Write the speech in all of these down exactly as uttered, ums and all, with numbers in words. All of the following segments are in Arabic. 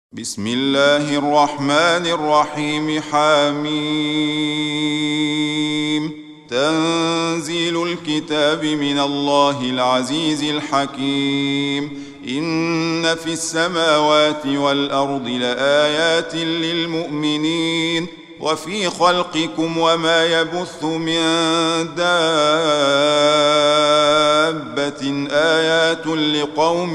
بسم الله الرحمن الرحيم. حميم. تنزيل الكتاب من الله العزيز الحكيم. إن في السماوات والأرض لآيات للمؤمنين وفي خلقكم وما يبث من دابة آيات لقوم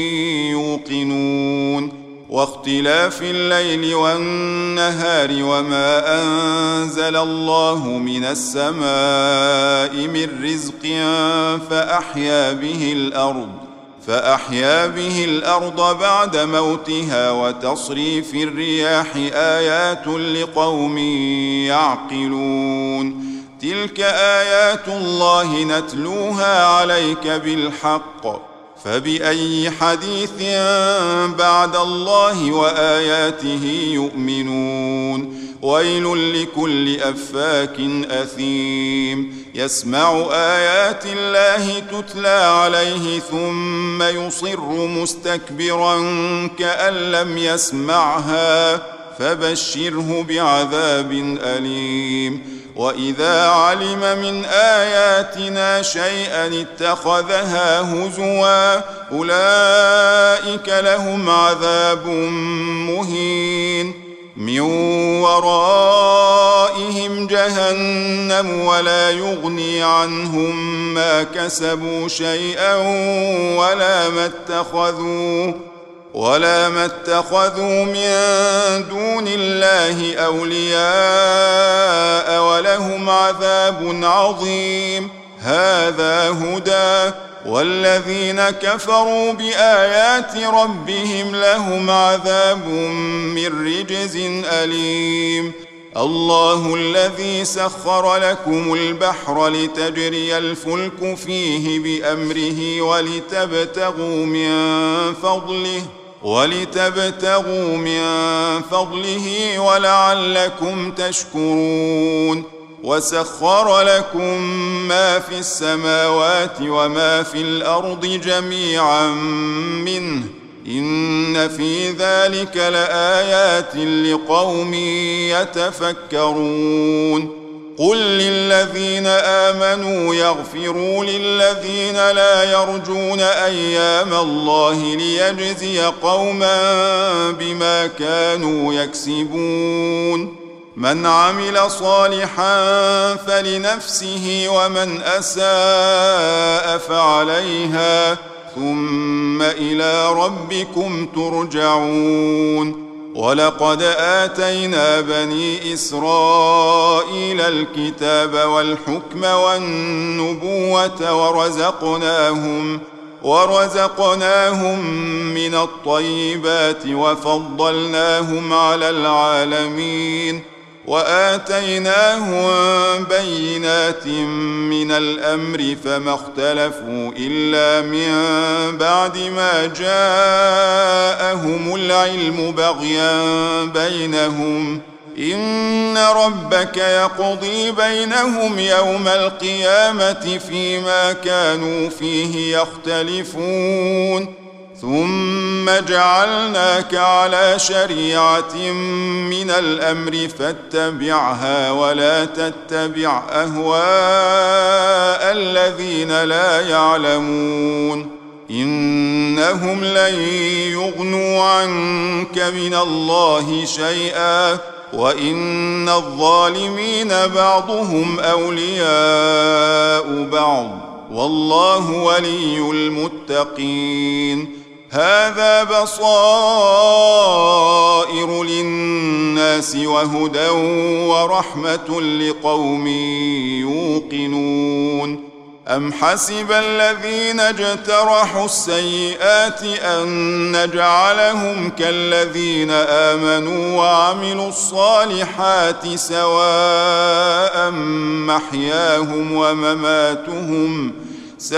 يوقنون. واختلاف الليل والنهار وما أنزل الله من السماء من رزق فأحيا به الأرض فأحيا به الأرض بعد موتها وتصريف الرياح آيات لقوم يعقلون. تلك آيات الله نتلوها عليك بالحق فبأي حديث بعد الله وآياته يؤمنون. ويل لكل أفاك أثيم يسمع آيات الله تتلى عليه ثم يصر مستكبرا كأن لم يسمعها فبشره بعذاب أليم. وإذا علم من آياتنا شيئا اتخذها هزوا أولئك لهم عذاب مهين. من ورائهم جهنم ولا يغني عنهم ما كسبوا شيئا ولا ما اتخذوا ولا ما اتخذوا من دون الله أولياء ولهم عذاب عظيم. هذا هدى والذين كفروا بآيات ربهم لهم عذاب من رجز أليم. الله الذي سخر لكم البحر لتجري الفلك فيه بأمره ولتبتغوا من فضله ولتبتغوا من فضله ولعلكم تشكرون. وسخر لكم ما في السماوات وما في الأرض جميعا منه إن في ذلك لآيات لقوم يتفكرون. قل للذين آمنوا يغفروا للذين لا يرجون أيام الله ليجزي قوما بما كانوا يكسبون. من عمل صالحا فلنفسه ومن أساء فعليها ثم إلى ربكم ترجعون. ولقد آتينا بني إسرائيل الكتاب والحكم والنبوة ورزقناهم ورزقناهم من الطيبات وفضلناهم على العالمين. وآتيناهم بينات من الأمر فما اختلفوا إلا من بعد ما جاءهم العلم بغيا بينهم. إن ربك يقضي بينهم يوم القيامة فيما كانوا فيه يختلفون. ثم جعلناك على شريعة من الأمر فاتبعها ولا تتبع أهواء الذين لا يعلمون. إنهم لن يغنوا عنك من الله شيئا وإن الظالمين بعضهم أولياء بعض والله ولي المتقين. هذا بصائر للناس وهدى ورحمة لقوم يوقنون. أم حسب الذين اجترحوا السيئات أن نجعلهم كالذين آمنوا وعملوا الصالحات سواء محياهم ومماتهم ساء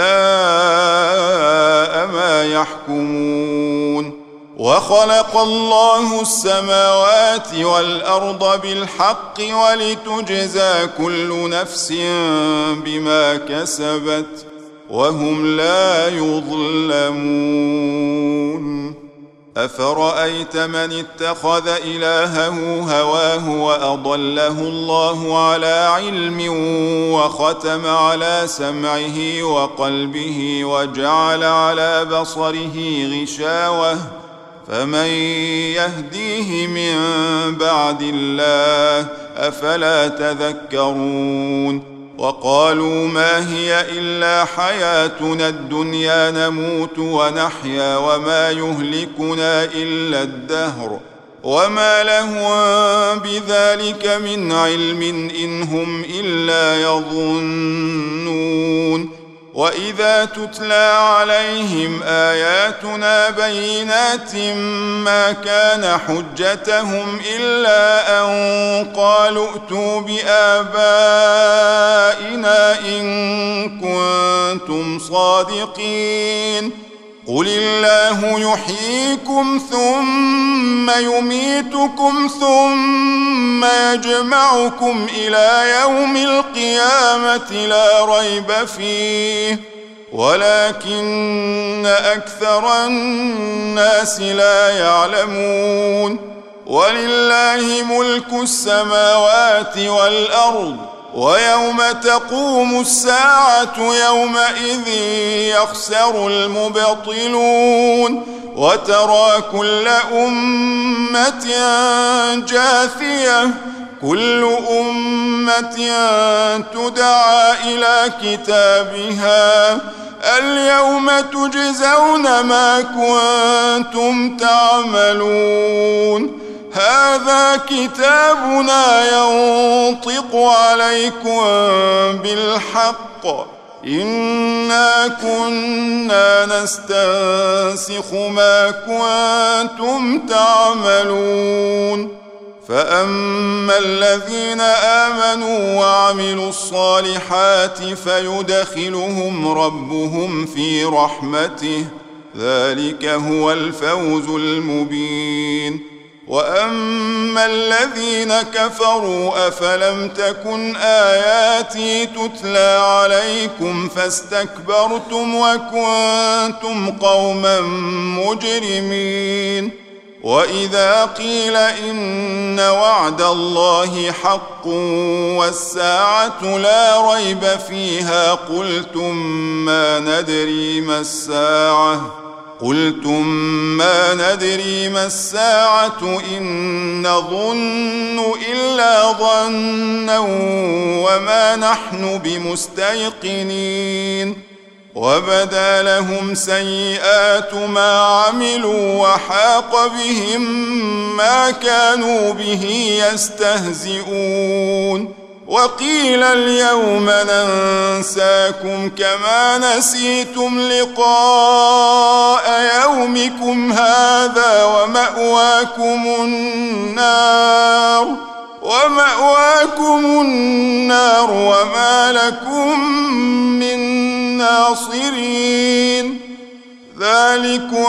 ما يحكمون. وخلق الله السماوات والأرض بالحق ولتجزى كل نفس بما كسبت وهم لا يظلمون. أفرأيت من اتخذ إلهه هواه وأضله الله على علم وختم على سمعه وقلبه وجعل على بصره غشاوة فمن يهديه من بعد الله أفلا تذكرون وقالوا ما هي إلا حياتنا الدنيا نموت ونحيا وما يهلكنا إلا الدهر وما لهم بذلك من علم إن هم إلا يظنون وإذا تتلى عليهم آياتنا بينات ما كان حجتهم إلا أن قالوا ائتوا بآبائنا إن كنتم صادقين قل الله يحييكم ثم يميتكم ثم يجمعكم إلى يوم القيامة لا ريب فيه ولكن أكثر الناس لا يعلمون ولله ملك السماوات والأرض ويوم تقوم الساعة يومئذ يخسر المبطلون وترى كل أمة جاثية كل أمة تدعى إلى كتابها اليوم تجزون ما كنتم تعملون هذا كتابنا ينطق عليكم بالحق إنا كنا نستنسخ ما كنتم تعملون فأما الذين آمنوا وعملوا الصالحات فيدخلهم ربهم في رحمته ذلك هو الفوز المبين وأما الذين كفروا أفلم تكن آياتي تتلى عليكم فاستكبرتم وكنتم قوما مجرمين وإذا قيل إن وعد الله حق والساعة لا ريب فيها قلتم ما ندري ما الساعة قلتم ما ندري ما الساعة إن نظن إلا ظنا وما نحن بمستيقنين وبدا لهم سيئات ما عملوا وحاق بهم ما كانوا به يستهزئون وقيل اليوم ننساكم كما نسيتم لقاء يومكم هذا ومأواكم النار ومأواكم النار وما لكم من ناصرين ذلكم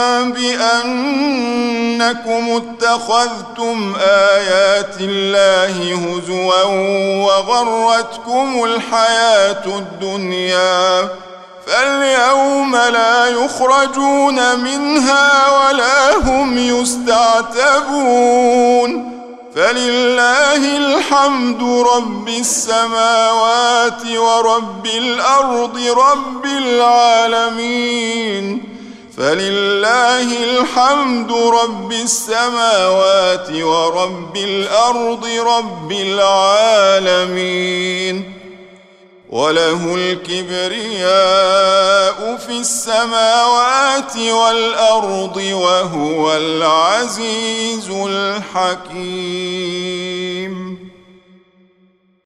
بأنكم اتخذتم آيات الله هزوا وغرتكم الحياة الدنيا فاليوم لا يخرجون منها ولا هم يستعتبون فلله الحمد رب السماوات ورب الأرض رب العالمين فلله الحمد رب السماوات ورب الأرض رب العالمين وله الكبرياء في السماوات والأرض وهو العزيز الحكيم.